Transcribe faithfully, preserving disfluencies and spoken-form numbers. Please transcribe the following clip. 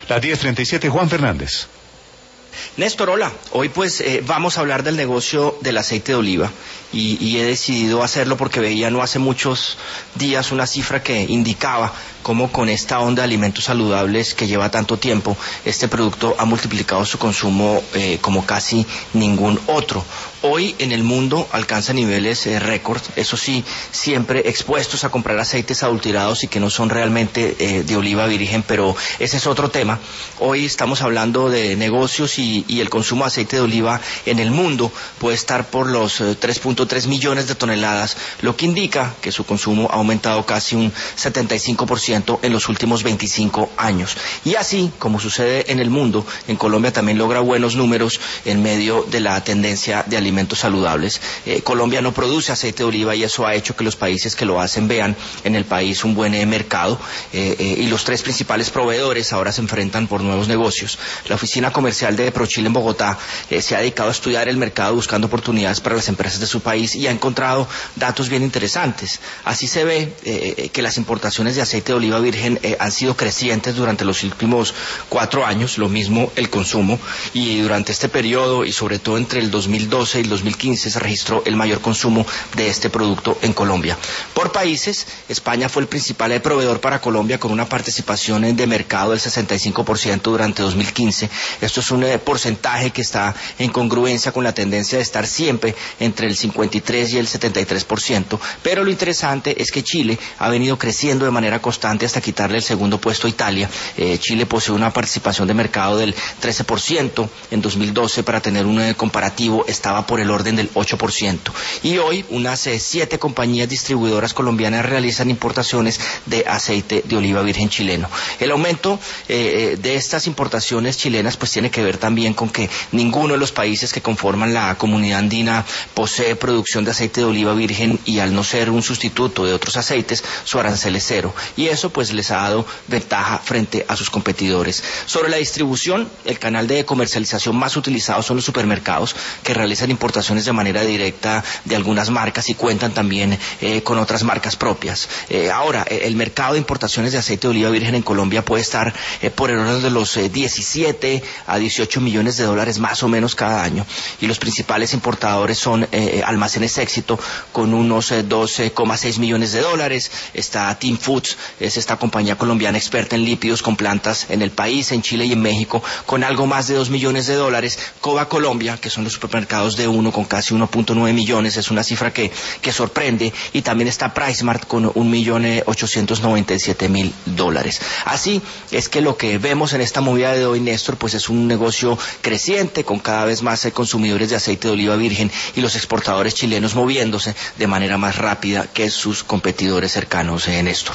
Las diez treinta y siete, Juan Fernández. Néstor, hola. Hoy pues eh, vamos a hablar del negocio del aceite de oliva y, y he decidido hacerlo porque veía no hace muchos días una cifra que indicaba cómo con esta onda de alimentos saludables que lleva tanto tiempo, este producto ha multiplicado su consumo eh, como casi ningún otro. Hoy en el mundo alcanza niveles eh, récord, eso sí, siempre expuestos a comprar aceites adulterados y que no son realmente eh, de oliva virgen, pero ese es otro tema. Hoy estamos hablando de negocios y, y el consumo de aceite de oliva en el mundo puede estar por los eh, tres punto tres millones de toneladas, lo que indica que su consumo ha aumentado casi un setenta y cinco por ciento en los últimos veinticinco años. Y así como sucede en el mundo, en Colombia también logra buenos números en medio de la tendencia de alimentos saludables. Eh, Colombia no produce aceite de oliva y eso ha hecho que los países que lo hacen vean en el país un buen eh, mercado eh, eh, y los tres principales proveedores ahora se enfrentan por nuevos negocios. La oficina comercial de ProChile en Bogotá eh, se ha dedicado a estudiar el mercado buscando oportunidades para las empresas de su país y ha encontrado datos bien interesantes. Así se ve eh, que las importaciones de aceite de oliva virgen eh, han sido crecientes durante los últimos cuatro años, lo mismo el consumo, y durante este periodo y sobre todo entre el dos mil doce y el dos mil quince se registró el mayor consumo de este producto en Colombia. Por países, España fue el principal eh, proveedor para Colombia con una participación eh, de mercado del sesenta y cinco por ciento durante dos mil quince. Esto es un eh, porcentaje que está en congruencia con la tendencia de estar siempre entre el cincuenta y tres y el setenta y tres por ciento, pero lo interesante es que Chile ha venido creciendo de manera constante hasta quitarle el segundo puesto a Italia. Eh, Chile posee una participación de mercado del trece por ciento, en dos mil doce para tener un eh, comparativo estaba por el orden del ocho por ciento y hoy unas eh, siete compañías distribuidoras colombianas realizan importaciones de aceite de oliva virgen chileno. El aumento eh, de estas importaciones chilenas pues tiene que ver también con que ninguno de los países que conforman la comunidad andina posee producción de aceite de oliva virgen y al no ser un sustituto de otros aceites su arancel es cero y eso pues les ha dado ventaja frente a sus competidores. Sobre la distribución, el canal de comercialización más utilizado son los supermercados que realizan importaciones de manera directa de algunas marcas y cuentan también eh, con otras marcas propias. Eh, ahora, el mercado de importaciones de aceite de oliva virgen en Colombia puede estar eh, por el orden de los eh, diecisiete a dieciocho millones de dólares más o menos cada año y los principales importadores son eh, Almacenes Éxito con unos eh, doce coma seis millones de dólares, está Team Foods, es esta compañía colombiana experta en lípidos con plantas en el país, en Chile y en México, con algo más de dos millones de dólares. Coba Colombia, que son los supermercados de uno con casi uno punto nueve millones, es una cifra que, que sorprende, y también está PriceMart con un millón ochocientos noventa y siete mil dólares. Así es que lo que vemos en esta movida de hoy, Néstor, pues es un negocio creciente con cada vez más eh, consumidores de aceite de oliva virgen y los exportadores chilenos moviéndose de manera más rápida que sus competidores cercanos, eh, Néstor.